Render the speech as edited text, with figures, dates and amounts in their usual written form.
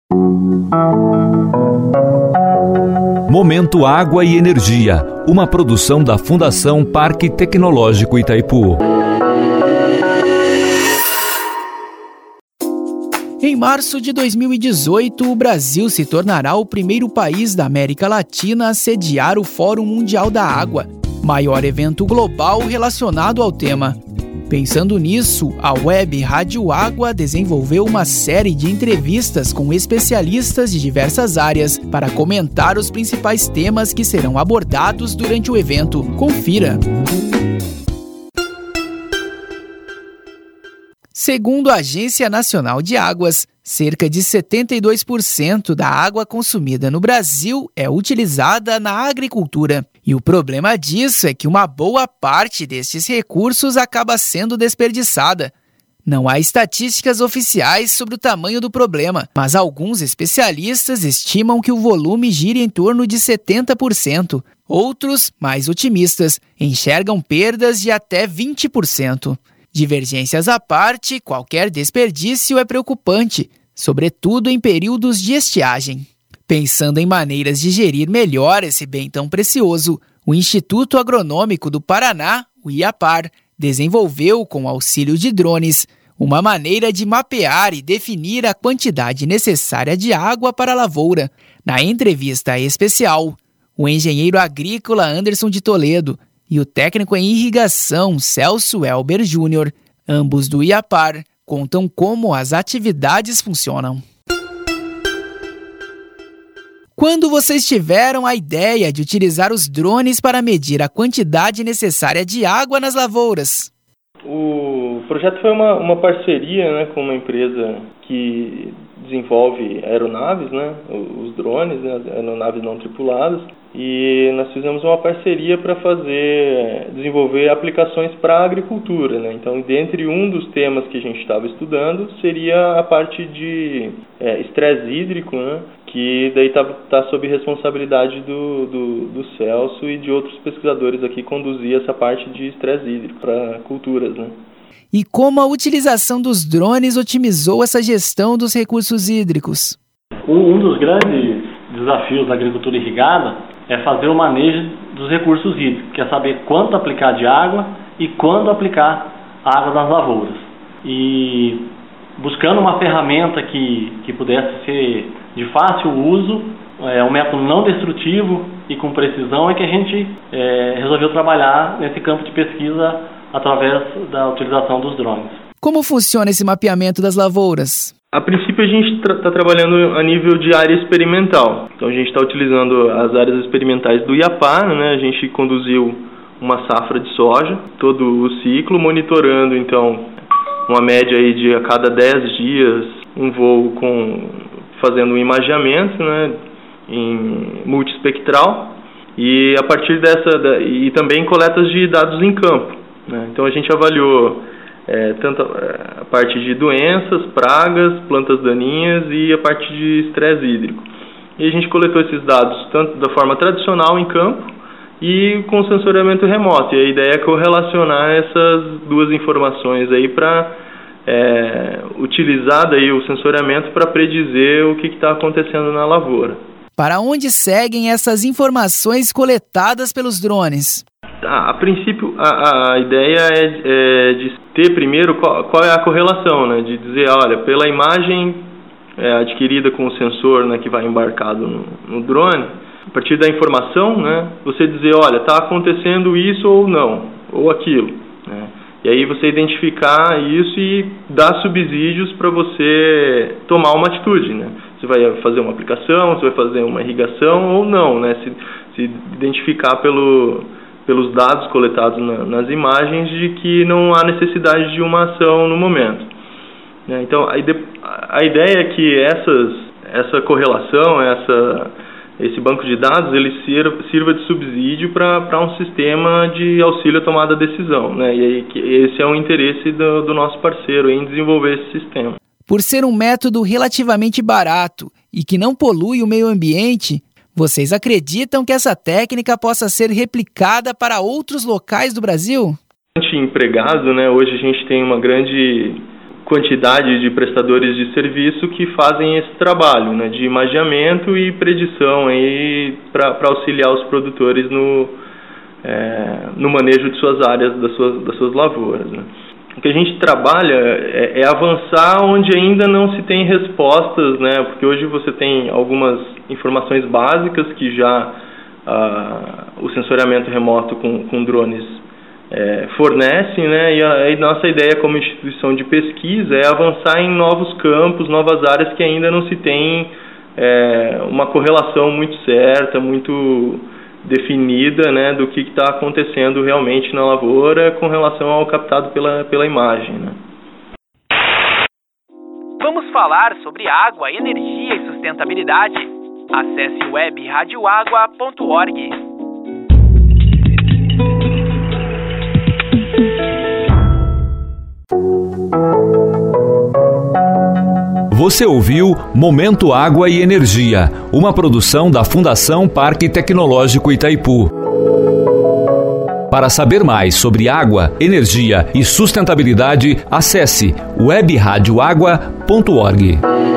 Momento Água e Energia, uma produção da Fundação Parque Tecnológico Itaipu. Em março de 2018, o Brasil se tornará o primeiro país da América Latina a sediar o Fórum Mundial da Água, maior evento global relacionado ao tema. Pensando nisso, a web Rádio Água desenvolveu uma série de entrevistas com especialistas de diversas áreas para comentar os principais temas que serão abordados durante o evento. Confira! Segundo a Agência Nacional de Águas, cerca de 72% da água consumida no Brasil é utilizada na agricultura. E o problema disso é que uma boa parte destes recursos acaba sendo desperdiçada. Não há estatísticas oficiais sobre o tamanho do problema, mas alguns especialistas estimam que o volume gira em torno de 70%. Outros, mais otimistas, enxergam perdas de até 20%. Divergências à parte, qualquer desperdício é preocupante, sobretudo em períodos de estiagem. Pensando em maneiras de gerir melhor esse bem tão precioso, o Instituto Agronômico do Paraná, o IAPAR, desenvolveu, com auxílio de drones, uma maneira de mapear e definir a quantidade necessária de água para a lavoura. Na entrevista especial, o engenheiro agrícola Anderson de Toledo e o técnico em irrigação Celso Elber Júnior, ambos do IAPAR, contam como as atividades funcionam. Quando vocês tiveram a ideia de utilizar os drones para medir a quantidade necessária de água nas lavouras? O projeto foi uma parceria, com uma empresa que desenvolve aeronaves, os drones, as aeronaves não tripuladas, e nós fizemos uma parceria para desenvolver aplicações para a agricultura. Então, dentre um dos temas que a gente estava estudando, seria a parte de estresse hídrico, que daí está sob responsabilidade do Celso e de outros pesquisadores aqui conduzir essa parte de estresse hídrico para culturas. E como a utilização dos drones otimizou essa gestão dos recursos hídricos? Um dos grandes desafios da agricultura irrigada é fazer o manejo dos recursos hídricos, que é saber quanto aplicar de água e quando aplicar água nas lavouras. E buscando uma ferramenta que pudesse ser de fácil uso, um método não destrutivo e com precisão, é que a gente resolveu trabalhar nesse campo de pesquisa através da utilização dos drones. Como funciona esse mapeamento das lavouras? A princípio a gente está trabalhando a nível de área experimental. Então a gente está utilizando as áreas experimentais do IAPAR, a gente conduziu uma safra de soja, todo o ciclo, monitorando então uma média aí de a cada 10 dias um voo fazendo um imageamento, em multiespectral, e a partir e também coletas de dados em campo. Então a gente avaliou tanto a parte de doenças, pragas, plantas daninhas e a parte de estresse hídrico. E a gente coletou esses dados tanto da forma tradicional em campo e com sensoriamento remoto. E a ideia é correlacionar essas duas informações aí para utilizar daí o sensoriamento para predizer o que está acontecendo na lavoura. Para onde seguem essas informações coletadas pelos drones? A princípio, a ideia é de ter primeiro qual é a correlação, de dizer, olha, pela imagem adquirida com o sensor, que vai embarcado no drone, a partir da informação, você dizer, olha, está acontecendo isso ou não, ou aquilo. E aí você identificar isso e dar subsídios para você tomar uma atitude. Você vai fazer uma aplicação, você vai fazer uma irrigação ou não, se identificar pelos dados coletados nas imagens de que não há necessidade de uma ação no momento. Então, a ideia é que essa correlação, esse banco de dados, ele sirva de subsídio para um sistema de auxílio à tomada de decisão. E aí, esse é o interesse do nosso parceiro em desenvolver esse sistema. Por ser um método relativamente barato e que não polui o meio ambiente, vocês acreditam que essa técnica possa ser replicada para outros locais do Brasil? Empregado, hoje a gente tem uma grande quantidade de prestadores de serviço que fazem esse trabalho, né, de imageamento e predição para auxiliar os produtores no manejo de suas áreas, das suas lavouras, né. O que a gente trabalha é avançar onde ainda não se tem respostas, né, porque hoje você tem algumas informações básicas que já o sensoriamento remoto com drones fornece, né, e a nossa ideia como instituição de pesquisa é avançar em novos campos, novas áreas que ainda não se tem uma correlação muito certa, muito definida, né, do que está acontecendo realmente na lavoura com relação ao captado pela imagem, né. Vamos falar sobre água, energia e sustentabilidade. Acesse webradioagua.org. Você ouviu Momento Água e Energia, uma produção da Fundação Parque Tecnológico Itaipu. Para saber mais sobre água, energia e sustentabilidade, acesse webradioagua.org.